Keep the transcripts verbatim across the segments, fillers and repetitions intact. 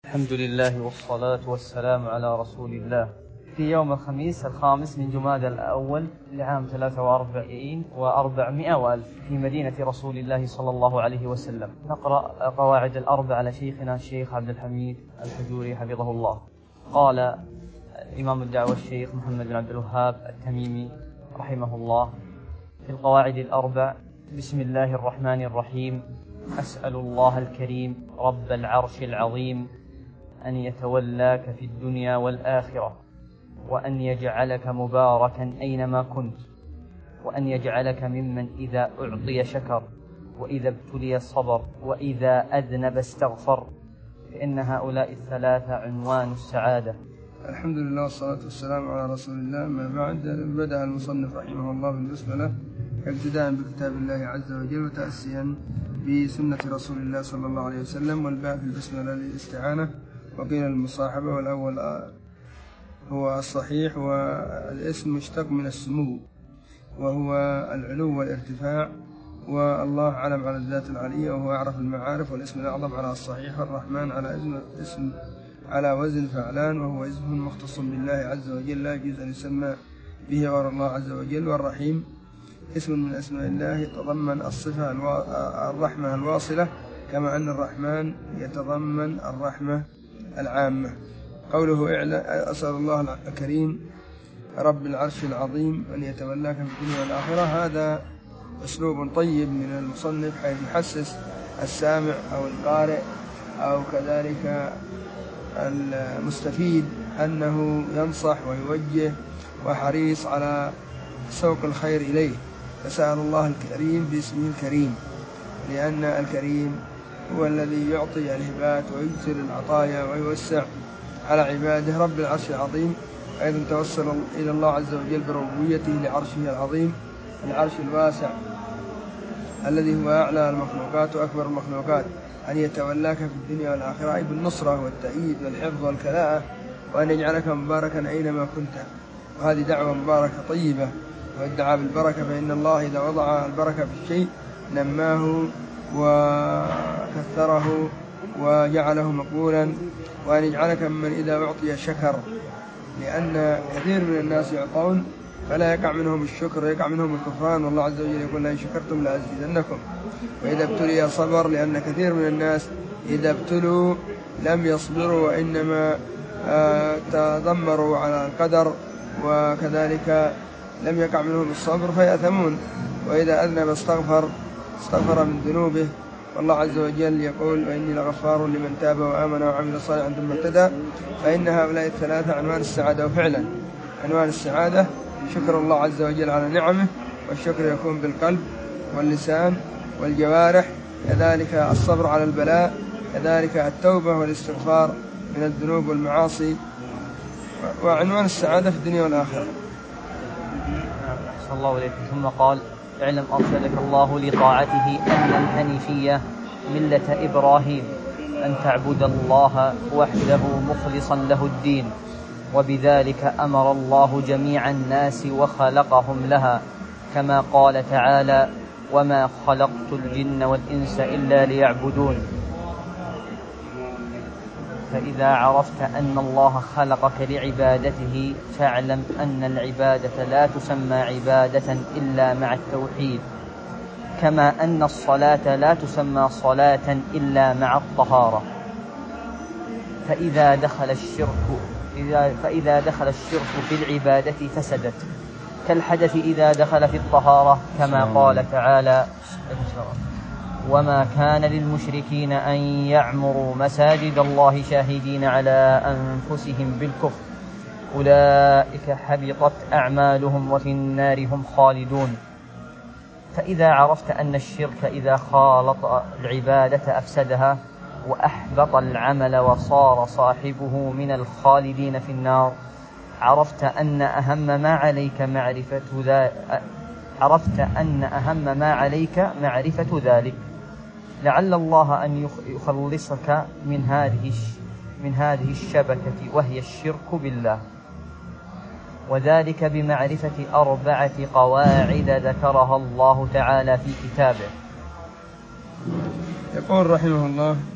الحمد لله والصلاة والسلام على رسول الله. في يوم الخميس الخامس من جمادى الأول لعام ثلاثة وأربعين وأربعمائة وألف في مدينة رسول الله صلى الله عليه وسلم نقرأ قواعد الأربع على شيخنا الشيخ عبد الحميد الحجوري حفظه الله. قال إمام الدعوة الشيخ محمد بن عبد الوهاب التميمي رحمه الله في القواعد الأربع: بسم الله الرحمن الرحيم. أسأل الله الكريم رب العرش العظيم أن يتولاك في الدنيا والآخرة، وأن يجعلك مباركا أينما كنت، وأن يجعلك ممن إذا أعطي شكر، وإذا ابتلي صبر، وإذا أذنب استغفر، فإن هؤلاء الثلاثة عنوان السعادة. الحمد لله والصلاة والسلام على رسول الله. ما بعد، بدأ المصنف رحمه الله بالبسملة ابتداء بكتاب الله عز وجل وتأسيا بسنة رسول الله صلى الله عليه وسلم، والباء في البسملة للاستعانة، وقيل المصاحبة، والأول هو الصحيح، والاسم مشتق من السمو وهو العلو والارتفاع، والله علم على الذات العلية وهو أعرف المعارف، والاسم الأعظم على الصحيح، والرحمن على اسم, اسم على وزن فعلان، وهو اسم مختص بالله عز وجل لا يجوز أن يسمى به غير الله عز وجل. والرحيم اسم من أسماء الله يتضمن الصفة الرحمة الواصلة، كما أن الرحمن يتضمن الرحمة العامة. قوله أسأل الله الكريم رب العرش العظيم أن يتولاك في الدنيا والآخرة، هذا أسلوب طيب من المصنف حيث يحسس السامع أو القارئ أو كذلك المستفيد أنه ينصح ويوجه وحريص على سوق الخير إليه. فسأل الله الكريم باسمه الكريم، لأن الكريم هو الذي يعطي الهبات ويكثر العطايا ويوسع على عباده. رب العرش العظيم أيضا توسل إلى الله عز وجل بربوبيته لعرشه العظيم، العرش الواسع الذي هو أعلى المخلوقات وأكبر المخلوقات، أن يتولاك في الدنيا والآخرة، أي بالنصرة والتأييد والحفظ والكلاءة، وأن يجعلك مباركا أينما كنت. وهذه دعوة مباركة طيبة، وادعى بالبركة، فإن الله إذا وضع البركة في الشيء نماه وكثره وجعله مقبولا. وأن يجعلك من إذا أعطي شكر، لأن كثير من الناس يعطون فلا يقع منهم الشكر، يقع منهم الكفران، والله عز وجل يقول لئن شكرتم لأزيدنكم. وإذا ابتلي صبر، لأن كثير من الناس إذا ابتلوا لم يصبروا، وإنما تذمروا على القدر، وكذلك لم يقع منهم الصبر فيأثمون. وإذا أذنب استغفر استغفر من ذنوبه، والله عز وجل يقول وإني لغفار لمن تاب وآمن وعمل صالحا ثم اهتدى. فإن هؤلاء الثلاثة عنوان السعادة، وفعلا عنوان السعادة شكر الله عز وجل على نعمه، والشكر يكون بالقلب واللسان والجوارح، كذلك الصبر على البلاء، كذلك التوبة والاستغفار من الذنوب والمعاصي، وعنوان السعادة في الدنيا والآخرة. صلى الله عليه وسلم. ثم قال: اعلم أرشدك الله لطاعته أن الحنيفية ملة إبراهيم، أن تعبد الله وحده مخلصا له الدين، وبذلك أمر الله جميع الناس وخلقهم لها، كما قال تعالى: وما خلقت الجن والإنس إلا ليعبدون. فإذا عرفت أن الله خلقك لعبادته فاعلم أن العبادة لا تسمى عبادة إلا مع التوحيد، كما أن الصلاة لا تسمى صلاة إلا مع الطهارة. فإذا دخل الشرك فإذا دخل الشرك في العبادة فسدت، كالحدث إذا دخل في الطهارة، كما قال تعالى: وما كان للمشركين أن يعمروا مساجد الله شاهدين على أنفسهم بالكفر، أولئك حبطت أعمالهم وفي النار هم خالدون. فإذا عرفت أن الشرك إذا خالط العبادة أفسدها وأحبط العمل وصار صاحبه من الخالدين في النار، عرفت أن أهم ما عليك معرفة ذلك عرفت أن أهم ما عليك معرفة ذلك، لعل الله أن يخلصك من هذه من هذه الشبكة وهي الشرك بالله، وذلك بمعرفة أربعة قواعد ذكرها الله تعالى في كتابه. يقول رحمه الله: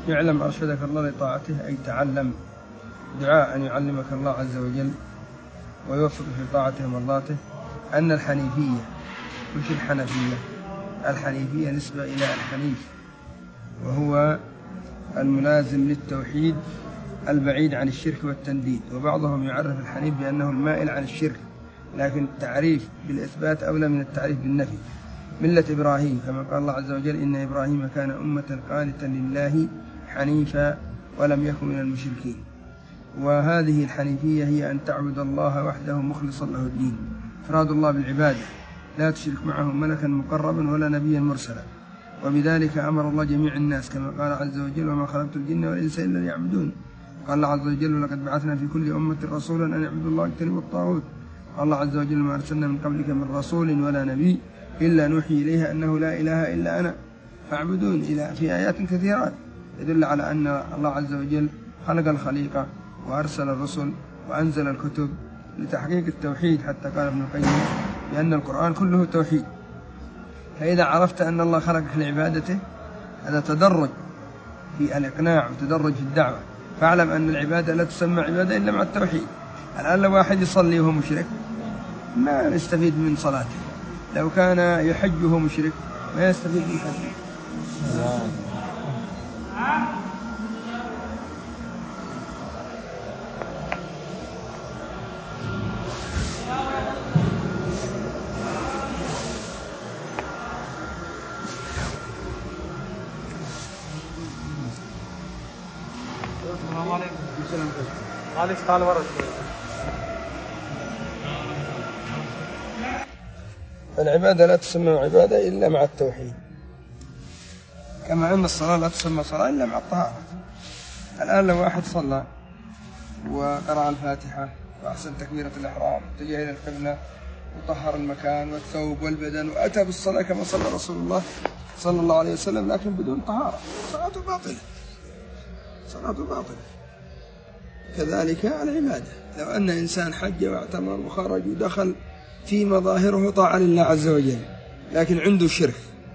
اعلم أرشدك الله لطاعته، أي تعلم، دعاء أن يعلمك الله عز وجل ويوفق في طاعته ومرضاته، أن الحنيفية، مش الحنفية، الحنيفية نسبة إلى الحنيف وهو الملازم للتوحيد البعيد عن الشرك والتنديد، وبعضهم يعرف الحنيف بأنه المائل عن الشرك، لكن التعريف بالإثبات أولى من التعريف بالنفي. ملة إبراهيم، كما قال الله عز وجل إن إبراهيم كان أمة قانتا لله حنيفا ولم يكن من المشركين. وهذه الحنيفية هي أن تعبد الله وحده مخلصا له الدين، إفراد الله بالعبادة، لا تشرك معه ملكا مقربا ولا نبيا مرسلا. وبذلك أمر الله جميع الناس كما قال عز وجل وما خلقت الجن والإنس إلا ليعبدون. قال الله عز وجل ولقد بعثنا في كل أمة رسولا أن يعبدوا الله واجتنبوا الطاغوت. قال الله عز وجل ما أرسلنا من قبلك من رسول ولا نبي إلا نوحي إليها أنه لا إله إلا أنا فاعبدون، إلى في آيات كثيرات يدل على أن الله عز وجل خلق الخليقة وأرسل الرسل وأنزل الكتب لتحقيق التوحيد، حتى قال ابن القيم بأن القرآن كله توحيد. فإذا عرفت أن الله خلقك لعبادته هذا تدرج في الإقناع وتدرج في الدعوة، فاعلم أن العبادة لا تسمى عبادة إلا مع التوحيد. الآن لو واحد يصلي وهو مشرك ما يستفيد من صلاته، لو كان يحج وهو مشرك ما يستفيد من حجه. السلام عليكم. معلش تعال ورا شوي. العبادة لا تسمى عبادة إلا مع التوحيد، كما أن الصلاة لا تسمى صلاة إلا مع الطهارة. الآن لو واحد صلى وقرأ الفاتحة وأحسن تكبيرة الإحرام واتجه إلى القبلة وطهر المكان والثوب والبدن وأتى بالصلاة كما صلى رسول الله صلى الله عليه وسلم لكن بدون طهارة، صلاته باطلة، صلاته باطلة. كذلك العبادة، لو أن إنسان حج واعتمر وخرج ودخل في مظاهره طاعة لله عز وجل لكن عنده شرك،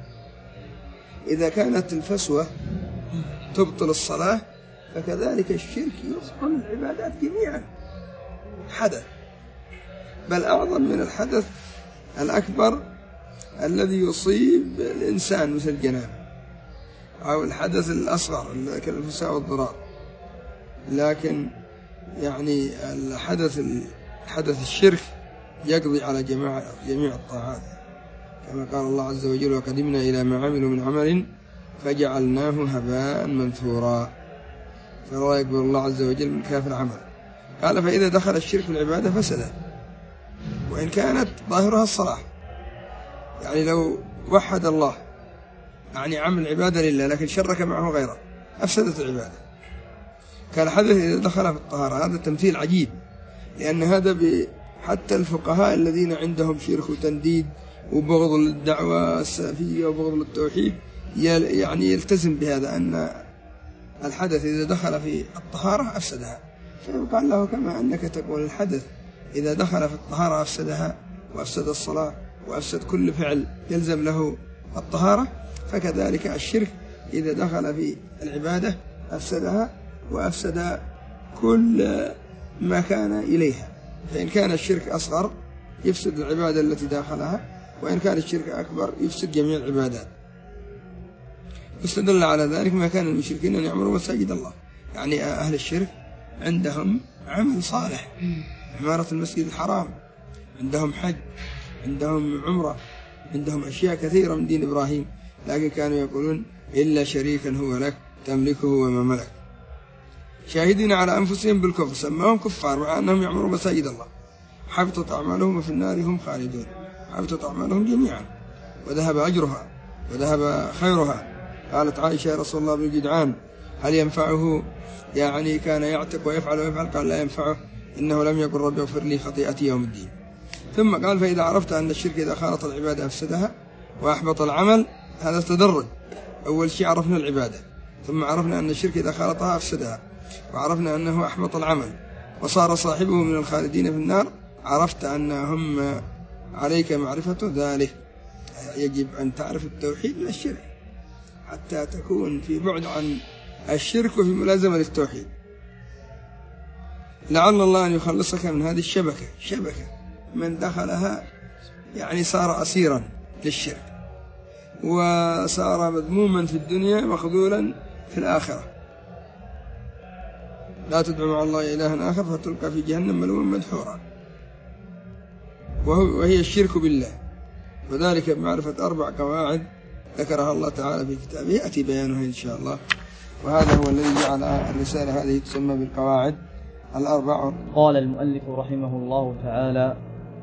إذا كانت الفسوة تبطل الصلاة فكذلك الشرك يبطل العبادات جميعا. حدث، بل أعظم من الحدث الأكبر الذي يصيب الإنسان مثل الجنابة، أو الحدث الأصغر كالفساء والضرار، لكن يعني الحدث الحدث الشرك يقضي على جميع جميع الطاعات، كما قال الله عز وجل وقدمنا إلى ما عملوا من عمل فجعلناه هباء منثورا، فلا يقبل الله عز وجل من كافر عمل. قال فإذا دخل الشرك في العبادة فسد، وإن كانت ظاهرها الصلاح، يعني لو وحد الله يعني عمل عبادة لله لكن شرك معه غيره أفسدت العبادة. كان حدث إذا دخل في الطهارة، هذا تمثيل عجيب، لأن هذا حتى الفقهاء الذين عندهم شرك وتنديد وبغض للدعوة السلفية وبغض للتوحيد يعني يلتزم بهذا، أن الحدث إذا دخل في الطهارة أفسدها، فيقال له كما أنك تقول الحدث إذا دخل في الطهارة أفسدها وأفسد الصلاة وأفسد كل فعل يلزم له الطهارة، فكذلك الشرك إذا دخل في العبادة أفسدها وأفسد كل ما كان إليها. فإن كان الشرك أصغر يفسد العبادة التي داخلها، وإن كان الشرك أكبر يفسد جميع العبادات. استدل على ذلك ما كان المشركين أن يعمروا مساجد الله، يعني أهل الشرك عندهم عمل صالح، عمارة المسجد الحرام، عندهم حج، عندهم عمرة، عندهم أشياء كثيرة من دين إبراهيم، لكن كانوا يقولون إلا شريكا هو لك تملكه وما ملك، شاهدين على أنفسهم بالكفر سماهم كفار مع أنهم يعمروا مساجد الله. حبطت أعمالهم وفي النار هم خالدون، حبطت أعمالهم جميعا وذهب أجرها وذهب خيرها. قالت عائشة يا رسول الله بن جدعان هل ينفعه، يعني كان يعتق ويفعل ويفعل، قال لا ينفعه إنه لم يقل رب اغفر لي خطيئتي يوم الدين. ثم قال فإذا عرفت أن الشرك إذا خالط العبادة أفسدها وأحبط العمل، هذا تدرج. أول شيء عرفنا العبادة، ثم عرفنا أن الشرك إذا خالطها أفسدها، وعرفنا أنه أحبط العمل وصار صاحبه من الخالدين في النار. عرفت أنهم عليك معرفة ذلك، يجب أن تعرف التوحيد من الشرك حتى تكون في بعد عن الشرك في ملازمة للتوحيد، لعل الله أن يخلصك من هذه الشبكة. شبكة من دخلها يعني صار أسيرا للشرك، وصار مذموما في الدنيا مخذولا في الآخرة. لا تدعو مع الله إلها آخر فتلقى في جهنم ملوما مدحورا، وهي الشرك بالله، وذلك بمعرفة أربع قواعد ذكرها الله تعالى في كتابه، يأتي بيانها إن شاء الله. وهذا هو الذي جعل الرسالة هذه تسمى بالقواعد الأربع. قال المؤلف رحمه الله تعالى: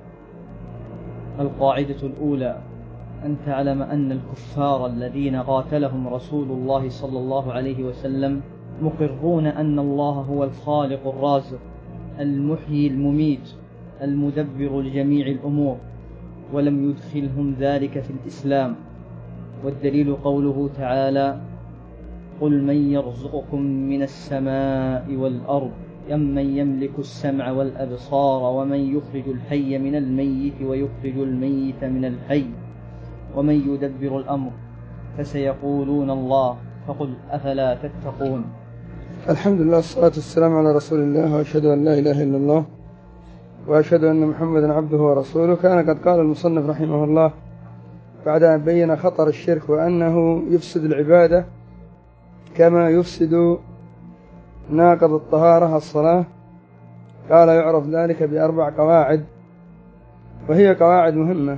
القاعدة الأولى أن تعلم أن الكفار الذين قاتلهم رسول الله صلى الله عليه وسلم مقرون أن الله هو الخالق الرازق المحيي المميت المدبر لجميع الأمور، ولم يدخلهم ذلك في الإسلام. والدليل قوله تعالى: قل من يرزقكم من السماء والأرض أمن يملك السمع والأبصار ومن يخرج الحي من الميت ويخرج الميت من الحي ومن يدبر الأمر فسيقولون الله فقل أفلا تتقون. الحمد لله والصلاة والسلام على رسول الله، وأشهد أن لا إله إلا الله، وأشهد أن محمدا عبده ورسوله. كان قد قال المصنف رحمه الله بعد أن بين خطر الشرك وأنه يفسد العبادة كما يفسد ناقض الطهارة الصلاة، قال يعرف ذلك بأربع قواعد، وهي قواعد مهمة،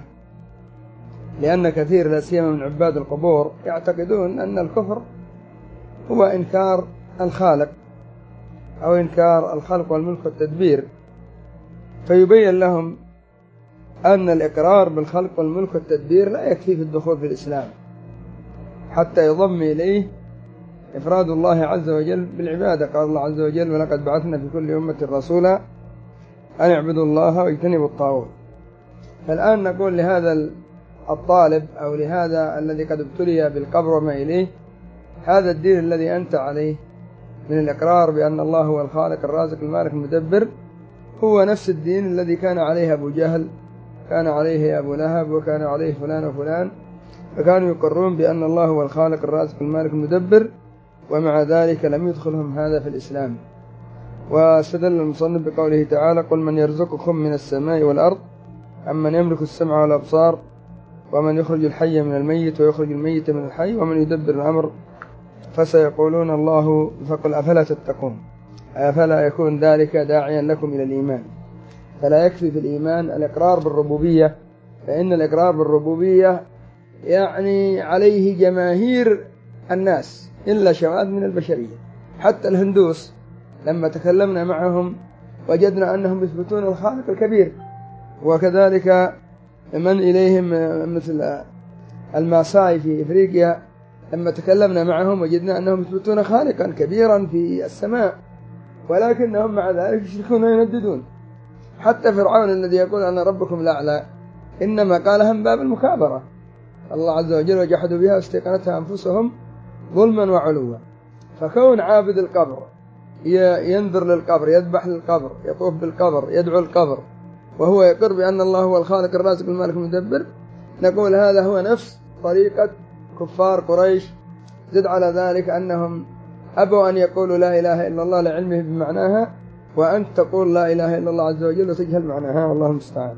لأن كثير لا سيما من عباد القبور يعتقدون أن الكفر هو إنكار الخالق أو إنكار الخلق والملك والتدبير، فيبين لهم أن الإقرار بالخلق والملك والتدبير لا يكفي في الدخول في الإسلام، حتى يضم إليه إفراد الله عز وجل بالعبادة. قال الله عز وجل: ولقد بعثنا في كل أمة رسولا أن اعبدوا الله واجتنبوا الطاغوت. فالآن نقول لهذا الطالب أو لهذا الذي قد ابتلي بالقبر وما إليه: هذا الدين الذي أنت عليه من الإقرار بأن الله هو الخالق الرازق المالك المدبر هو نفس الدين الذي كان عليه أبو جهل، كان عليه أبو لهب، وكان عليه فلان وفلان، فكانوا يقرون بأن الله هو الخالق الرازق المالك المدبر، ومع ذلك لم يدخلهم هذا في الإسلام. واستدل المصنف بقوله تعالى: قل من يرزقكم من السماء والأرض أمن يملك السمع والأبصار ومن يخرج الحي من الميت ويخرج الميت من الحي ومن يدبر الأمر فسيقولون الله فقل أفلا تتقون. أفلا يكون ذلك داعيا لكم إلى الإيمان. فلا يكفي في الإيمان الإقرار بالربوبية، فإن الإقرار بالربوبية يعني عليه جماهير الناس إلا شواذ من البشرية. حتى الهندوس لما تكلمنا معهم وجدنا أنهم يثبتون الخالق الكبير، وكذلك من إليهم مثل الماساي في إفريقيا لما تكلمنا معهم وجدنا أنهم يثبتون خالقا كبيرا في السماء، ولكنهم مع ذلك يشركون وينددون. حتى فرعون الذي يقول أنا ربكم الأعلى إنما قالها من باب المكابرة. الله عز وجل: وجحدوا بها واستيقنتها أنفسهم ظلما وعلوا. فكون عابد القبر ينذر للقبر، يذبح للقبر، يطوف بالقبر، يدعو القبر، وهو يقر بأن الله هو الخالق الرازق المالك المدبر، نقول هذا هو نفس طريقة كفار قريش. زد على ذلك أنهم أبوا أن يقولوا لا إله إلا الله لعلمه بمعناها، وأنت تقول لا إله إلا الله عز وجل وتجهل معناها، والله المستعان.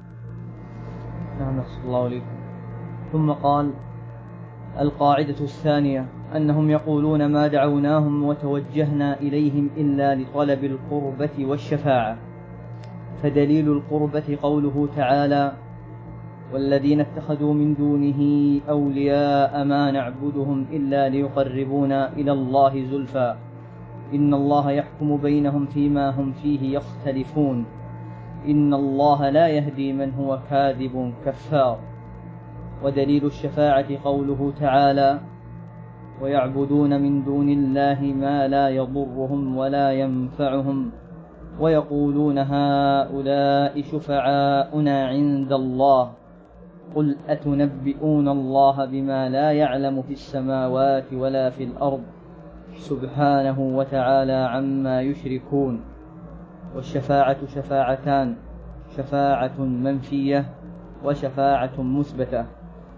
نعم، صلى الله عليكم. ثم قال: القاعدة الثانية أنهم يقولون ما دعوناهم وتوجهنا إليهم إلا لطلب القربة والشفاعة. فدليل القربة قوله تعالى: والذين اتخذوا من دونه أولياء ما نعبدهم إلا ليقربونا إلى الله زلفى إن الله يحكم بينهم فيما هم فيه يختلفون إن الله لا يهدي من هو كاذب كفار. ودليل الشفاعة قوله تعالى: ويعبدون من دون الله ما لا يضرهم ولا ينفعهم ويقولون هؤلاء شفعاؤنا عند الله قل أتنبئون الله بما لا يعلم في السماوات ولا في الأرض سبحانه وتعالى عما يشركون. والشفاعة شفاعتان: شفاعة منفية وشفاعة مثبتة.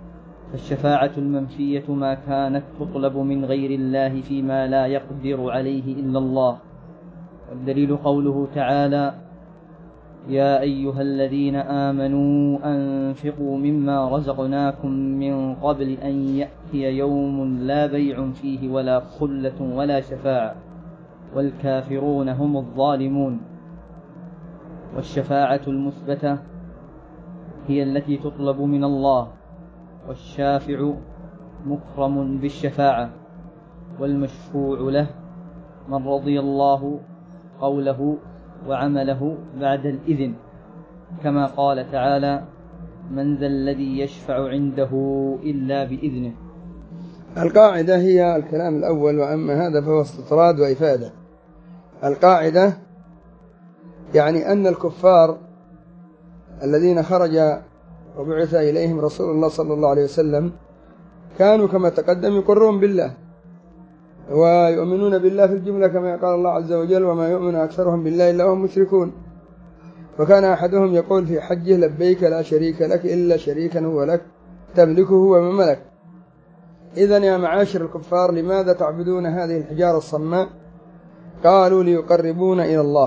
فالشفاعة المنفية ما كانت تطلب من غير الله فيما لا يقدر عليه إلا الله. والدليل قوله تعالى: يا أيها الذين آمنوا أنفقوا مما رزقناكم من قبل أن يأتي يوم لا بيع فيه ولا خلة ولا شفاعة والكافرون هم الظالمون. والشفاعة المثبتة هي التي تطلب من الله، والشافع مكرم بالشفاعة، والمشفوع له من رضي الله قوله وعمله بعد الإذن، كما قال تعالى: من ذا الذي يشفع عنده إلا بإذنه. القاعدة هي الكلام الأول، وأما هذا فهو استطراد وإفادة. القاعدة يعني أن الكفار الذين خرج وبعث إليهم رسول الله صلى الله عليه وسلم كانوا كما تقدم يقرون بالله ويؤمنون بالله في الجملة، كما قال الله عز وجل: وما يؤمن أكثرهم بالله إلا هم مشركون. وكان أحدهم يقول في حجه: لبيك لا شريك لك إلا شريكا هو لك تملكه وما ملك. إذن يا معاشر الكفار، لماذا تعبدون هذه الحجارة الصماء؟ قالوا: ليقربون إلى الله.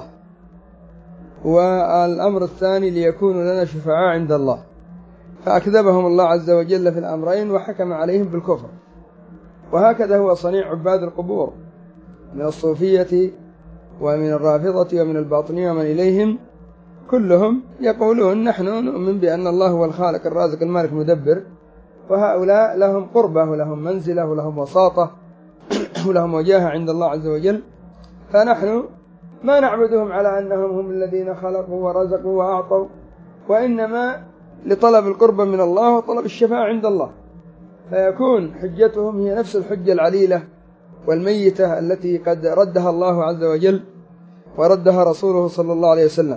والأمر الثاني: ليكون لنا شفعاء عند الله. فأكذبهم الله عز وجل في الأمرين وحكم عليهم بالكفر. وهكذا هو صنيع عباد القبور من الصوفية ومن الرافضة ومن الباطنية ومن إليهم، كلهم يقولون: نحن نؤمن بأن الله هو الخالق الرازق المالك المدبر، وهؤلاء لهم قربة ولهم منزلة ولهم وساطة ولهم وجاهة عند الله عز وجل، فنحن ما نعبدهم على أنهم هم الذين خلقوا ورزقوا وأعطوا، وإنما لطلب القربة من الله وطلب الشفاعة عند الله. فيكون حجتهم هي نفس الحجة العليلة والميتة التي قد ردها الله عز وجل وردها رسوله صلى الله عليه وسلم.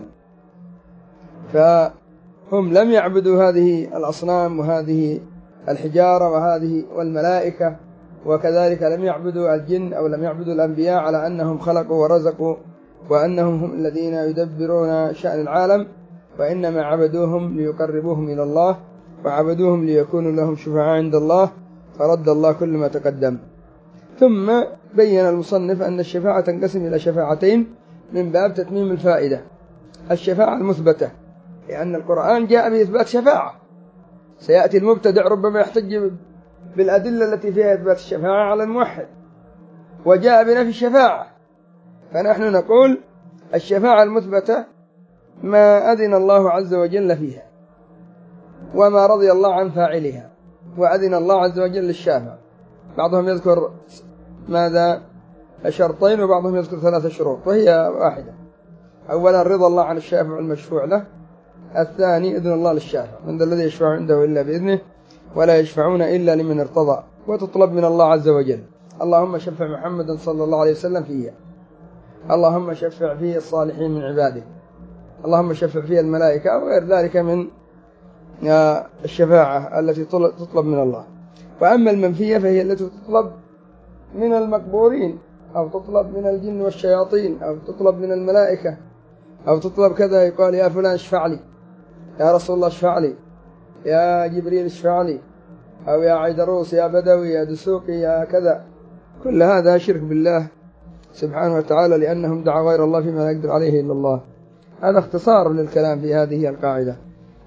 فهم لم يعبدوا هذه الأصنام وهذه الحجارة وهذه والملائكة، وكذلك لم يعبدوا الجن أو لم يعبدوا الأنبياء على أنهم خلقوا ورزقوا وأنهم هم الذين يدبرون شأن العالم، وإنما عبدوهم ليقربوهم إلى الله، وعبدوهم ليكونوا لهم شفعاء عند الله، فرد الله كل ما تقدم. ثم بين المصنف أن الشفاعة تنقسم إلى شفاعتين من باب تتميم الفائدة. الشفاعة المثبتة، لأن القرآن جاء بإثبات شفاعة. سيأتي المبتدع ربما يحتج بالأدلة التي فيها إثبات الشفاعة على الموحد، وجاء بنفي الشفاعة. فنحن نقول الشفاعة المثبتة ما أذن الله عز وجل فيها وما رضي الله عن فاعلها، وأذن الله عز وجل للشافع. بعضهم يذكر ماذا شرطين وبعضهم يذكر ثلاثة شروط، وهي واحدة: أولا رضا الله عن الشافع المشفوع له، الثاني إذن الله للشافع، من ذا الذي يشفع عنده إلا بإذنه ولا يشفعون إلا لمن ارتضى. وتطلب من الله عز وجل: اللهم شفع محمدا صلى الله عليه وسلم فيها، اللهم شفع فيه الصالحين من عباده، اللهم شفع فيه الملائكة، أو غير ذلك من الشفاعة التي تطلب من الله. وأما المنفية فهي التي تطلب من المقبورين، أو تطلب من الجن والشياطين، أو تطلب من الملائكة، أو تطلب كذا، يقال: يا فلان اشفع لي، يا رسول الله اشفع لي، يا جبريل اشفع لي، أو يا عيدروس، يا بدوي، يا دسوقي، يا كذا. كل هذا شرك بالله سبحانه وتعالى، لأنهم دعوا غير الله فيما لا يقدر عليه إلا الله. هذا اختصار للكلام في هذه القاعدة.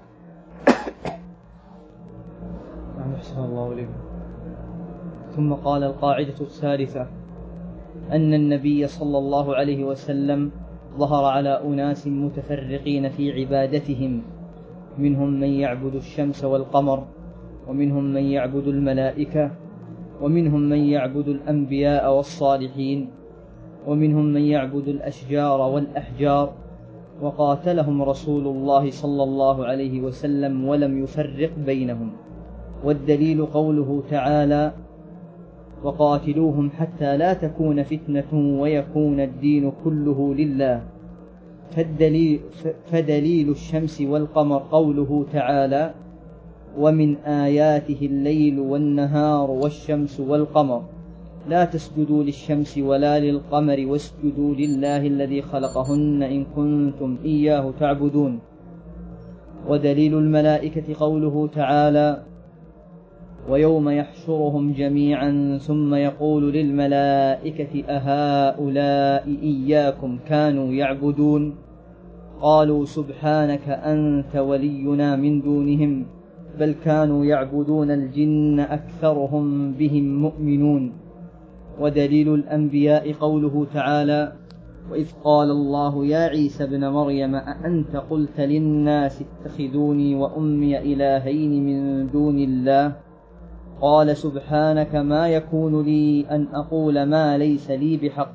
أحسن الله إليكم. ثم قال: القاعدة الثالثة أن النبي صلى الله عليه وسلم ظهر على أناس متفرقين في عبادتهم، منهم من يعبد الشمس والقمر، ومنهم من يعبد الملائكة، ومنهم من يعبد الأنبياء والصالحين، ومنهم من يعبد الأشجار والأحجار، وقاتلهم رسول الله صلى الله عليه وسلم ولم يفرق بينهم. والدليل قوله تعالى: وقاتلوهم حتى لا تكون فتنة ويكون الدين كله لله. فالدليل فدليل الشمس والقمر قوله تعالى: ومن آياته الليل والنهار والشمس والقمر لا تسجدوا للشمس ولا للقمر واسجدوا لله الذي خلقهن إن كنتم إياه تعبدون. ودليل الملائكة قوله تعالى: ويوم يحشرهم جميعا ثم يقول للملائكة أهؤلاء إياكم كانوا يعبدون قالوا سبحانك أنت ولينا من دونهم بل كانوا يعبدون الجن أكثرهم بهم مؤمنون. ودليل الأنبياء قوله تعالى وإذ قال الله يا عيسى ابن مريم أأنت قلت للناس اتخذوني وأمي إلهين من دون الله قال سبحانك ما يكون لي أن أقول ما ليس لي بحق.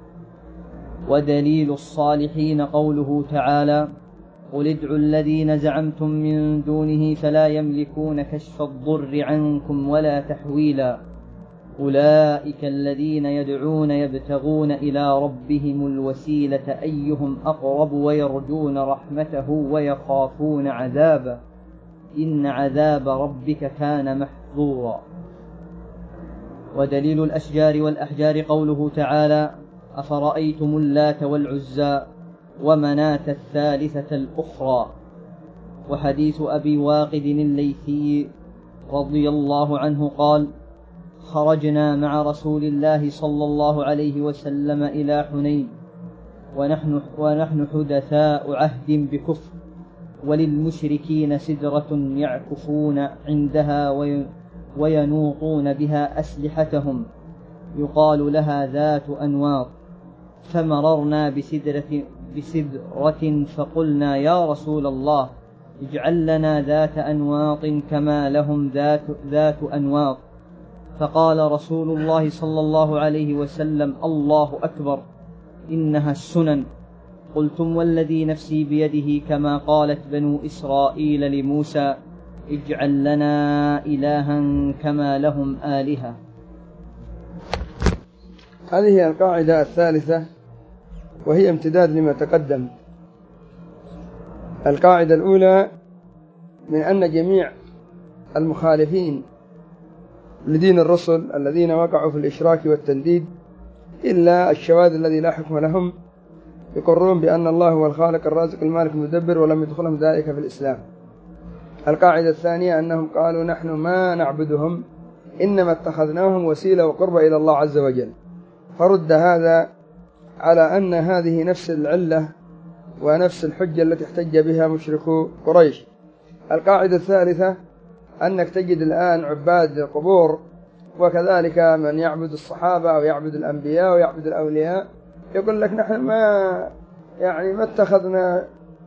ودليل الصالحين قوله تعالى قل ادعوا الذين زعمتم من دونه فلا يملكون كشف الضر عنكم ولا تحويلا أولئك الذين يدعون يبتغون إلى ربهم الوسيلة أيهم أقرب ويرجون رحمته ويخافون عذابه إن عذاب ربك كان محظورا. ودليل الأشجار والأحجار قوله تعالى أفرأيتم اللات والعزى ومناة الثالثة الأخرى. وحديث أبي واقد الليثي رضي الله عنه قال خرجنا مع رسول الله صلى الله عليه وسلم إلى حنين ونحن, ونحن حدثاء عهد بكفر وللمشركين سدرة يعكفون عندها وينوطون بها أسلحتهم يقال لها ذات أنواط فمررنا بسدرة, بسدرة فقلنا يا رسول الله اجعل لنا ذات أنواط كما لهم ذات, ذات أنواط. فقال رسول الله صلى الله عليه وسلم الله أكبر إنها السنن. قلتم والذي نفسي بيده كما قالت بنو إسرائيل لموسى اجعل لنا إلها كما لهم آلهة. هذه القاعدة الثالثة وهي امتداد لما تقدم. القاعدة الأولى من أن جميع المخالفين لدين الرسل الذين وقعوا في الإشراك والتنديد إلا الشواذ الذي لا حكم لهم يقرون بأن الله هو الخالق الرازق المالك المدبر ولم يدخلهم ذلك في الإسلام. القاعدة الثانية أنهم قالوا نحن ما نعبدهم إنما اتخذناهم وسيلة وقرب إلى الله عز وجل، فرد هذا على أن هذه نفس العلة ونفس الحجة التي احتج بها مشركو قريش. القاعدة الثالثة أنك تجد الآن عباد القبور وكذلك من يعبد الصحابة أو يعبد الأنبياء ويعبد الأولياء يقول لك نحن ما يعني ما اتخذنا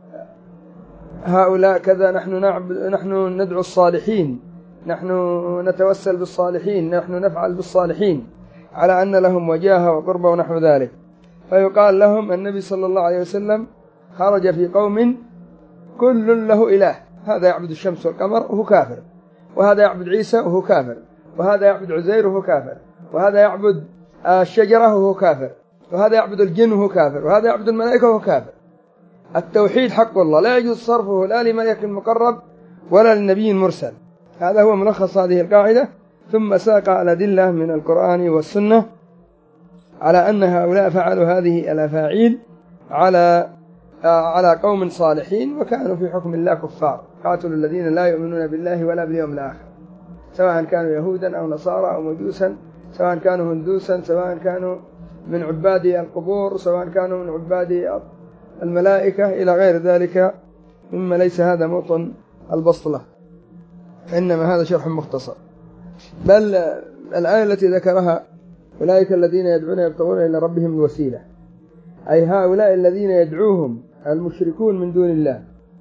هؤلاء كذا، نحن نعبد نحن ندعو الصالحين، نحن نتوسل بالصالحين، نحن نفعل بالصالحين على أن لهم وجاهة وقربة ونحو ذلك. فيقال لهم النبي صلى الله عليه وسلم خرج في قوم كل له إله، هذا يعبد الشمس والقمر وهو كافر، وهذا يعبد عيسى وهو كافر، وهذا يعبد عزير وهو كافر، وهذا يعبد الشجرة وهو كافر، وهذا يعبد الجن وهو كافر، وهذا يعبد الملائكة وهو كافر. التوحيد حق الله لا يجوز صرفه لا لملك مقرب ولا للنبي مرسل. هذا هو ملخص هذه القاعدة. ثم ساق الأدلة من القرآن والسنة على أن هؤلاء فعلوا هذه الأفاعيل على على قوم صالحين وكانوا في حكم الله كفار. قاتلوا الذين لا يؤمنون بالله ولا باليوم الآخر، سواء كانوا يهودا أو نصارى أو مجوسا، سواء كانوا هندوسا، سواء كانوا من عباد القبور، سواء كانوا من عباد الملائكة إلى غير ذلك مما ليس هذا موطن البسط له، إنما هذا شرح مختصر. بل الآية التي ذكرها أولئك الذين يدعون يبتغون إلى ربهم الوسيلة، أي هؤلاء الذين يدعوهم المشركون من دون الله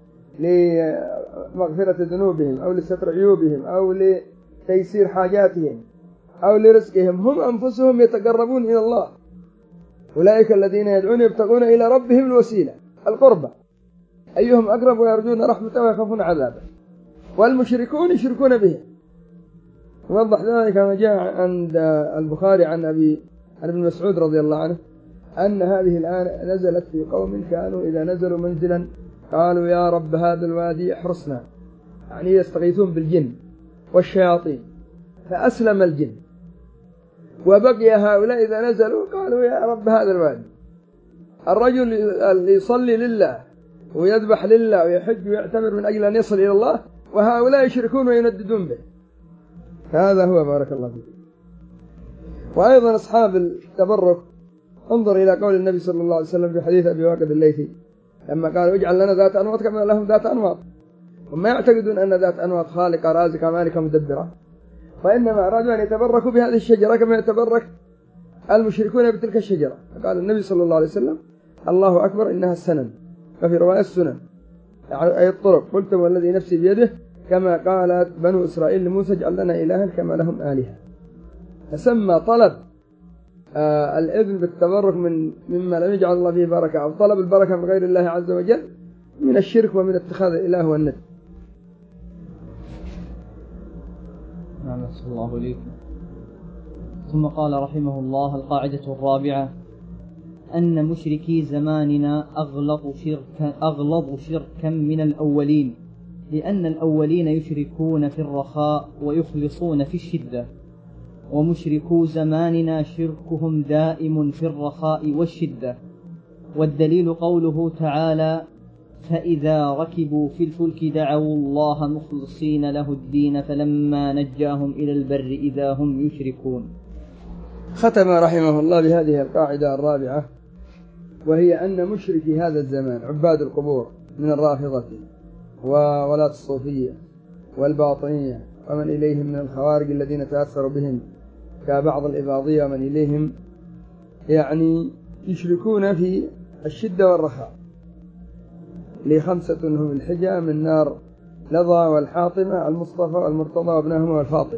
لمغفرة ذنوبهم أو لستر عيوبهم أو لتيسير حاجاتهم أو لرزقهم، هم أنفسهم يتقربون إلى الله. أولئك الذين يدعون يبتغون إلى ربهم الوسيلة القربة أيهم أقرب ويرجون رحمته ويخافون عذابه، والمشركون يشركون به. وضح ذلك ما جاء عند البخاري عن أبي عن ابن مسعود رضي الله عنه أن هذه الآية نزلت في قوم كانوا إذا نزلوا منزلا قالوا يا رب هذا الوادي احرسنا، يعني يستغيثون بالجن والشياطين، فأسلم الجن. وبقي هؤلاء إذا نزلوا قالوا يا رب هذا الوادي. الرجل اللي يصلي لله ويذبح لله ويحج ويعتمر من أجل أن يصل إلى الله، وهؤلاء يشركون وينددون به. هذا هو بارك الله فيك. وأيضا أصحاب التبرك انظر إلى قول النبي صلى الله عليه وسلم في حديث أبي واقد الليثي لما قالوا اجعل لنا ذات أنواط كما لهم ذات أنواط، وما يعتقدون أن ذات أنواط خالقة رازقة مالكة مدبرة، وإنما أرادوا أن يتبركوا بهذه الشجرة كما يتبرك المشركون بتلك الشجرة. فقال النبي صلى الله عليه وسلم الله أكبر إنها السنن، وفي رواية السنن أي الطرق. قلت والذي نفسي بيده كما قالت بنو إسرائيل لموسى اجعل لنا إلها كما لهم آلهة. فسمى طلب آه الإذن بالتبرك من مما لم يجعل الله فيه بركة، أو طلب البركة من غير الله عز وجل من الشرك ومن اتخاذ الإله والند. نعم صلى الله عليكم. ثم قال رحمه الله القاعدة الرابعة أن مشركي زماننا أغلظ شركا, أغلظ شركا من الأولين، لأن الأولين يشركون في الرخاء ويخلصون في الشدة، ومشركو زماننا شركهم دائم في الرخاء والشدة. والدليل قوله تعالى فإذا ركبوا في الفلك دعوا الله مخلصين له الدين فلما نجاهم إلى البر إذا هم يشركون. ختم رحمه الله بهذه القاعدة الرابعة، وهي أن مشركي هذا الزمان عباد القبور من الرافضة وولاة الصوفية والباطنية ومن إليهم من الخوارج الذين تأثروا بهم كبعض الإباضية ومن إليهم، يعني يشركون في الشدة والرخاء لخمسة هم الحجة من نار لظى والحاطمة المصطفى والمرتضى وابنهم والفاطمة.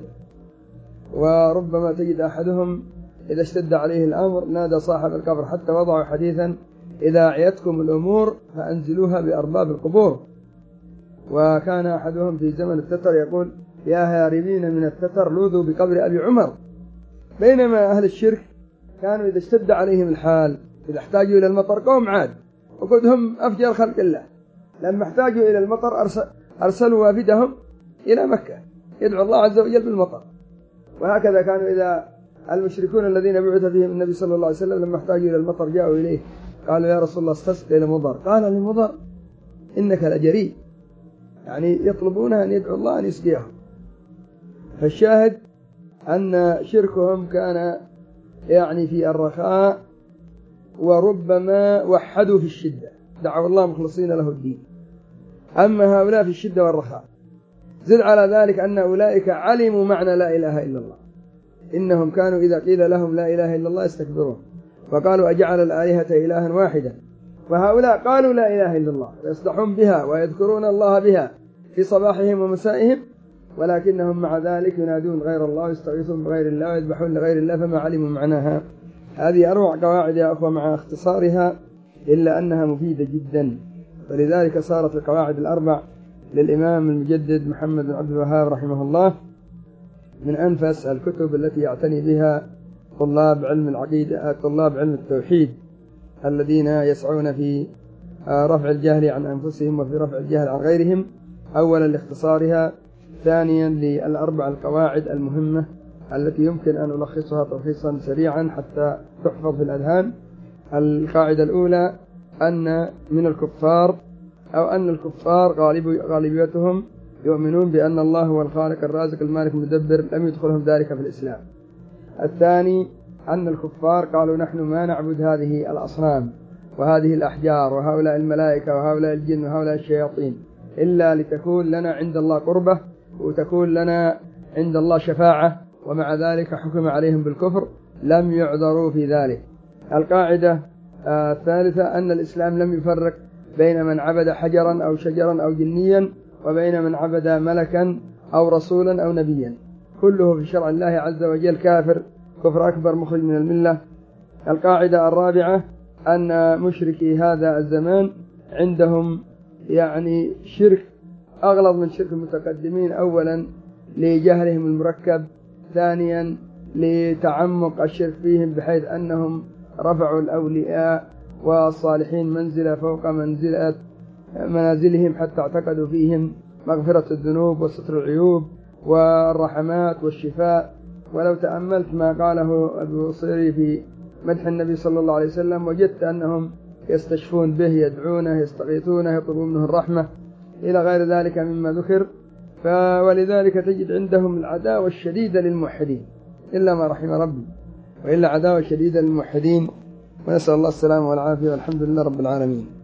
وربما تجد أحدهم إذا اشتد عليه الأمر نادى صاحب القبر حتى وضعوا حديثا إذا عيتكم الأمور فأنزلوها بأرباب القبور. وكان أحدهم في زمن التتر يقول يا هاربين من التتر لوذوا بقبر أبي عمر. بينما أهل الشرك كانوا إذا اشتد عليهم الحال إذا احتاجوا إلى المطر قوم عاد وقد هم أفجر خلق الله، لما احتاجوا إلى المطر أرسل أرسلوا وافدهم إلى مكة يدعو الله عز وجل بالمطر. وهكذا كانوا إذا المشركون الذين بعث فيهم النبي صلى الله عليه وسلم لما احتاجوا إلى المطر جاءوا إليه قالوا يا رسول الله استسقي لمضر، قال لمضر إنك لجريء، يعني يطلبون أن يدعو الله أن يسقيهم. فالشاهد أن شركهم كان يعني في الرخاء، وربما وحدوا في الشدة دعوا الله مخلصين له الدين. أما هؤلاء في الشدة والرخاء زد على ذلك أن أولئك علموا معنى لا إله إلا الله، إنهم كانوا إذا قيل لهم لا إله إلا الله يستكبرون وقالوا أجعل الآلهة إلها واحدا. وهؤلاء قالوا لا إله إلا الله ويصدحون بها ويذكرون الله بها في صباحهم ومسائهم، ولكنهم مع ذلك ينادون غير الله ويستغيثون بغير الله ويذبحون لغير الله فما علموا معناها. هذه أروع قواعد يا أخوة مع اختصارها إلا أنها مفيدة جدا، ولذلك صارت القواعد الأربع للإمام المجدد محمد بن عبد الوهاب رحمه الله من أنفس الكتب التي يعتني بها طلاب علم العقيدة طلاب علم التوحيد الذين يسعون في رفع الجهل عن أنفسهم وفي رفع الجهل عن غيرهم. أولا لاختصارها، ثانيا للأربع القواعد المهمة التي يمكن أن ألخصها تلخيصا سريعا حتى تحفظ في الأذهان. القاعدة الأولى أن من الكفار أو أن الكفار غالب غالبيتهم يؤمنون بأن الله هو الخالق الرازق المالك المدبر، لم يدخلهم ذلك في الإسلام. الثاني أن الكفار قالوا نحن ما نعبد هذه الأصنام وهذه الأحجار وهؤلاء الملائكة وهؤلاء الجن وهؤلاء الشياطين إلا لتكون لنا عند الله قربة وتكون لنا عند الله شفاعة، ومع ذلك حكم عليهم بالكفر لم يعذروا في ذلك. القاعدة الثالثة أن الإسلام لم يفرق بين من عبد حجرا أو شجرا أو جنيا وبين من عبد ملكا أو رسولا أو نبيا، كله في شرع الله عز وجل كافر كفر أكبر مخرج من الملة. القاعدة الرابعة أن مشركي هذا الزمان عندهم يعني شرك أغلظ من شرك المتقدمين، أولا لجهلهم المركب، ثانيا لتعمق الشرك فيهم بحيث أنهم رفعوا الأولياء والصالحين منزلة فوق منزلة منازلهم حتى اعتقدوا فيهم مغفرة الذنوب وستر العيوب والرحمات والشفاء. ولو تأملت ما قاله أبو صيري في مدح النبي صلى الله عليه وسلم وجدت أنهم يستشفون به، يدعونه، يستغيثونه، يطلبون منه الرحمة إلى غير ذلك مما ذكر. ولذلك تجد عندهم العداوة الشديدة للموحدين إلا ما رحم ربي، وإلا عداوة شديدة للموحدين. ونسأل الله السلامة والعافية، والحمد لله رب العالمين.